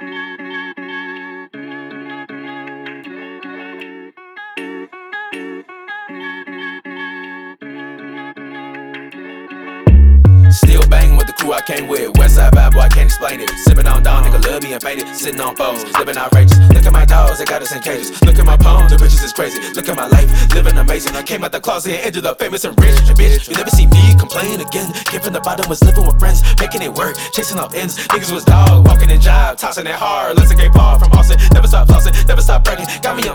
Still banging with the crew I came with. Westside vibe, boy, I can't explain it. Sipping on down, nigga love being painted. Sitting on foes, living outrageous. Look at my dogs, they got us in cages. Look at my poems, the bitches is crazy. Look at my life, living amazing. I came out the closet and ended up famous and rich. Bitch, you never see me complain again. Came from the bottom, was living with friends, making it work, chasing off ends. Niggas was dog, walking in job, tossing it hard. Let's get Paul from Austin. Never stop flossing, never stop bragging. Got me a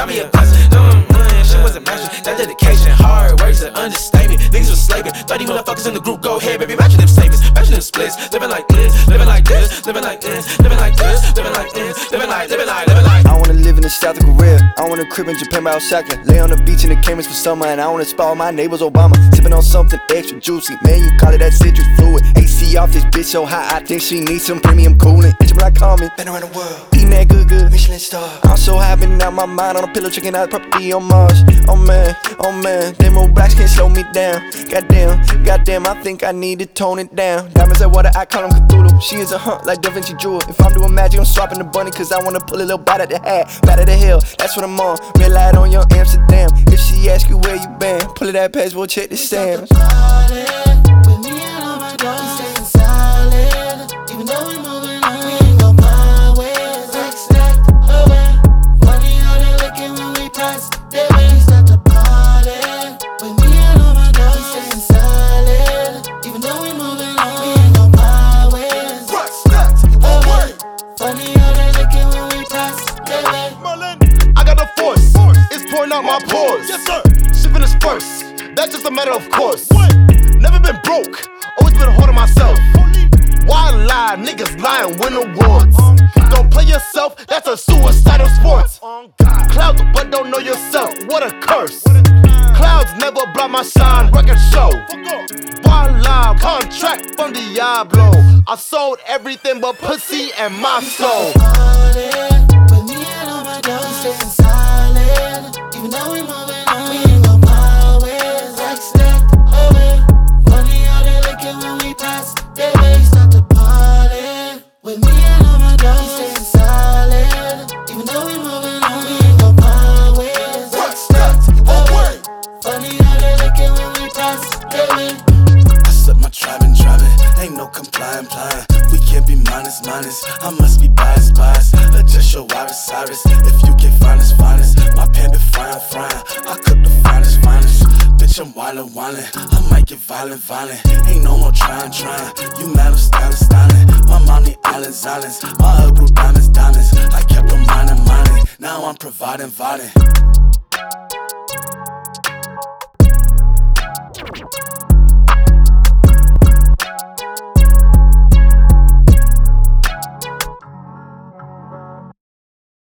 shit wasn't magic. That dedication, hard words, an understatement. Niggas was slaving, 30 motherfuckers in the group. Go ahead, baby, imagine them savings, imagine them splits. Living like this, living like this, living like this, living like this, living like this, living like. I wanna live in the South of Korea. I want a crib in Japan by Osaka. Lay on the beach in the Caymans for summer. And I wanna spot my neighbors Obama. Sipping on something extra juicy. Man, you call it that citrus fluid. AC off this bitch so hot, I think she needs some premium cooling. Bitch, when I call me, been around the world, eating that good, Michelin star. I'm so high, been out my mind on a pillow, checking out property on Mars. Oh man, them old blacks can't slow me down. Goddamn, I think I need to tone it down. Diamonds that water, I call them Cthulhu. She is a hunt like Da Vinci Jewel. If I'm doing magic, I'm swapping the bunny, cause I wanna pull a little bite at the hat. Bite at the hill, that's what I'm on. Red light on your Amsterdam. If she ask you where you been, pull it that passport, check the stamps. With me and all my dogs, we staying solid. Even though we moving on, we ain't gon' my ways. Stacked away. Funny how they looking when we pass their way. We start to party. With me and all my dogs, we staying solid. Even though we moving on, we ain't gon' my ways. Stacked away. Funny how they looking when we pass their way. I got the force, it's pouring out my pores. Yes, sir. Shipping is first, that's just a matter of course. Never been broke, always been holding myself. Why lie? Niggas lying, win awards. Don't play yourself, that's a suicidal sport. Clouds, but don't know yourself, what a curse. Clouds never block my shine, record show. Why lie? Contract from Diablo. I sold everything but pussy and my soul. With me and all my dogs, we staying solid. Even though we moving on, we ain't gon' my ways. Stacked away. Funny how they looking when we pass their way. Start to party. With me and all my dogs, we staying solid. Even though we moving on, we ain't gon' my ways. Stacked away. Funny how they looking when we pass their way. I set my tribe and drive it, ain't no complying. We can't be minus, I must be biased. Adjust your Cyrus, if you can't find us, my pan be frying. I cook the finest. Bitch, I'm wildin', I might get violent. Ain't no more trying. You mad, I'm styling. My mommy islands. My ugly diamonds. I kept them mining. Now I'm providing.